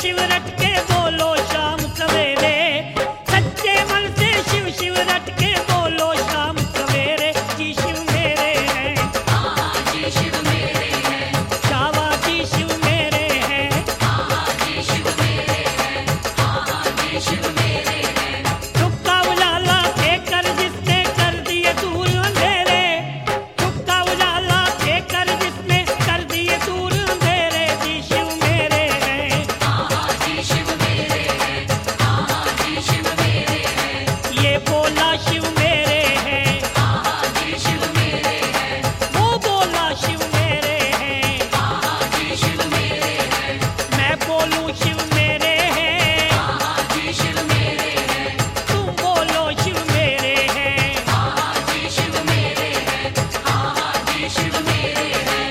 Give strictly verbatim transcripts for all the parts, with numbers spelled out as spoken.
शिव रट के बोलो शाम सवेरे, सच्चे मन से शिव शिव रट के बोलो शाम सवेरे। जी शिव मेरे हैं, जी शिव मेरे हैं, शावा जी शिव मेरे हैं, जी शिव मेरे हैं, जी शिव मेरे हैं। चुपका उजाला देकर जिसने कर दिए दूर अंधेरे, चुपका उजाला देकर जिसने कर दिए दूर अंधेरे। जी शिव मेरे हैं, जी शिव मेरे हैं, जी शिव मेरे हैं, ये बोला शिव मेरे हैं, जी शिव मेरे हैं, वो बोला शिव मेरे हैं, जी शिव मेरे हैं, मैं बोलूं शिव मेरे हैं, जी शिव मेरे हैं, तुम बोलो शिव मेरे हैं। जी शिव मेरे हैं, जी शिव मेरे हैं।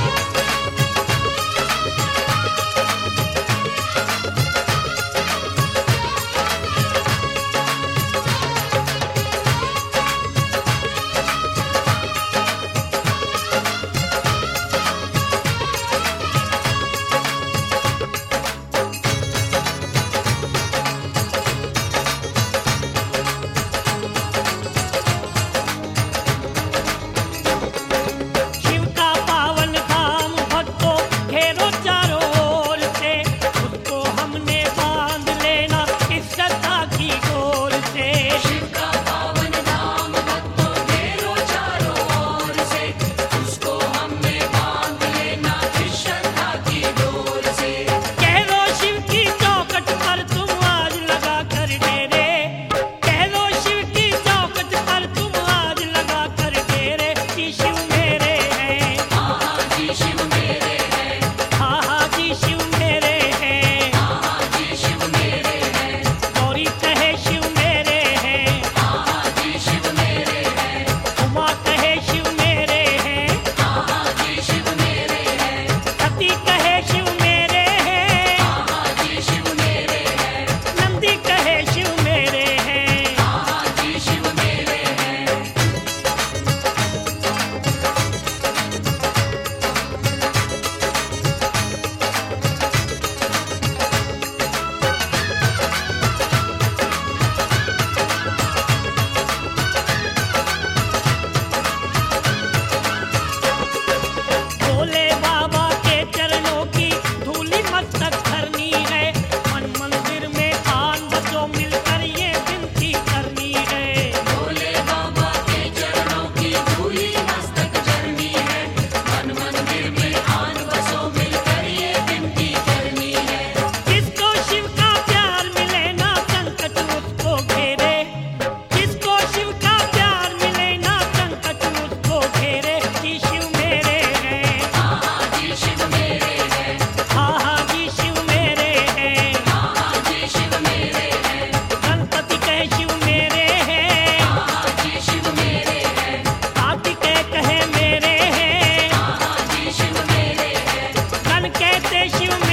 शिव का पावन धाम भक्तों घेरो चारों ओर से, उसको हमने बांध लेना इस श्रद्धा की डोर से। शिव का पावन धाम भक्तों घेरो चारों ओर से, उसको हमने बांध लेना इस श्रद्धा की डोर से। कह लो शिव की चौखट पर तुम आज लगा कर डेरे, कह लो शिव की चौखट पर तुम आज लगा कर डेरे। जी शिव मेरे हैं, जी शिव मेरे हैं, हाँ हाँ जी शिव मेरे हैं, जी शिव मेरे हैं, गौरी कहे शिव मेरे हैं, जी शिव मेरे हैं, उमा कहे शिव मेरे हैं, जी शिव मेरे हैं, सती कहे शिव मेरे हैं, जी शिव मेरे हैं, नंदी कहे शिव मेरे हैं। जी शिव मेरे हैं। भोले बाबा के चरणों की धूली मस्तक धरनी है, मन मंदिर में आन बचो मिलकर ये विनती करनी है। भोले बाबा के चरणों की धूली मस्तक झरनी है, मन मंदिर में आन बसो मिलकर ये विनती करनी है। जिसको शिव का प्यार मिले ना संकट उसको घेरे, जिसको शिव का प्यार मिले ना संकट उसको घेरे। जी शिव मेरे हैं, जी शिव मेरे हैं, हाँ हाँ जी शिव मेरे हैं, जी शिव मेरे हैं, गणपति कहे शिव मेरे हैं, जी शिव मेरे हैं, कार्तिकेय कहे मेरे हैं, जी शिव मेरे हैं, गण कहते शिव